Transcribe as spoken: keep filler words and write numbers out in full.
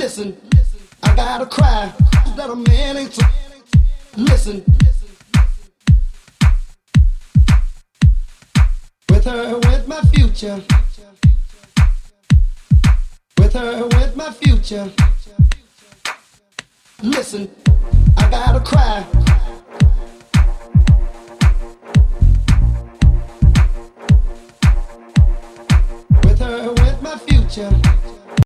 Listen, I gotta cry that a man ain't so. Listen, with her went my future. With her went my future. Listen, I gotta cry. With her went my future.